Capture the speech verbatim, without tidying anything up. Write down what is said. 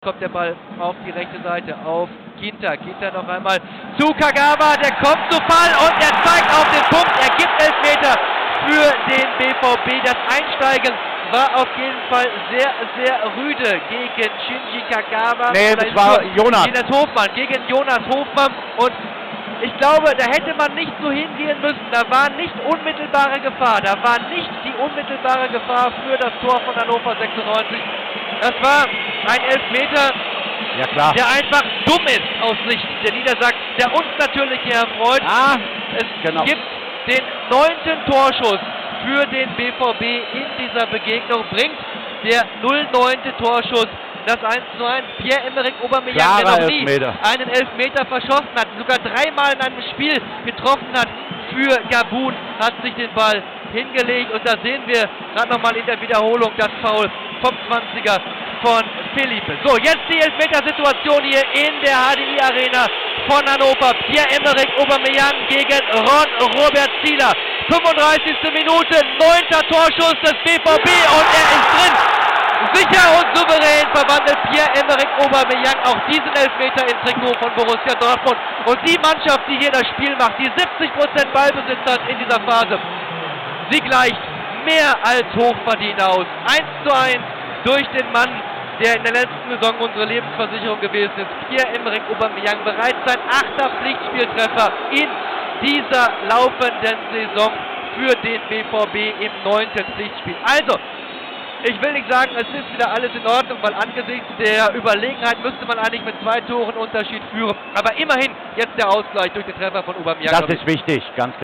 Kommt der Ball auf die rechte Seite, auf Ginter. Ginter noch einmal zu Kagawa, der kommt zu Fall und er zeigt auf den Punkt. Er gibt Elfmeter für den B V B. Das Einsteigen war auf jeden Fall sehr, sehr rüde gegen Shinji Kagawa. Nee, das war Jonas. Jonas Hofmann, gegen Jonas Hofmann. Und ich glaube, da hätte man nicht so hingehen müssen. Da war nicht unmittelbare Gefahr. Da war nicht die unmittelbare Gefahr für das Tor von Hannover sechsundneunzig. Das war ein Elfmeter, ja, klar, der einfach dumm ist aus Sicht der Niedersachsen, der uns natürlich hier erfreut. Ah, es genau. gibt den neunten Torschuss für den B V B in dieser Begegnung, bringt der null neunte Torschuss das eins zu eins. Pierre-Emerick Aubameyang, der noch nie Elfmeter. einen Elfmeter verschossen hat, sogar dreimal in einem Spiel getroffen hat für Gabun, hat sich den Ball hingelegt und da sehen wir gerade nochmal in der Wiederholung das Foul vom zwanziger von Philippe. So, jetzt die Elfmetersituation hier in der H D I Arena von Hannover. Pierre-Emerick Aubameyang gegen Ron Robert Zieler. fünfunddreißigste Minute, neunter Torschuss des B V B und er ist drin. Sicher und souverän verwandelt Pierre-Emerick Aubameyang auch diesen Elfmeter in Trikot von Borussia Dortmund. Und die Mannschaft, die hier das Spiel macht, die siebzig Prozent Ballbesitz hat in dieser Phase, sie gleicht mehr als hochverdient aus. eins zu eins durch den Mann, der in der letzten Saison unsere Lebensversicherung gewesen ist. Pierre-Emerick Aubameyang, bereits sein achter Pflichtspieltreffer in dieser laufenden Saison für den B V B im neunten Pflichtspiel. Also, ich will nicht sagen, es ist wieder alles in Ordnung, weil angesichts der Überlegenheit müsste man eigentlich mit zwei Toren Unterschied führen. Aber immerhin jetzt der Ausgleich durch den Treffer von Aubameyang. Das ist wichtig, ganz klar.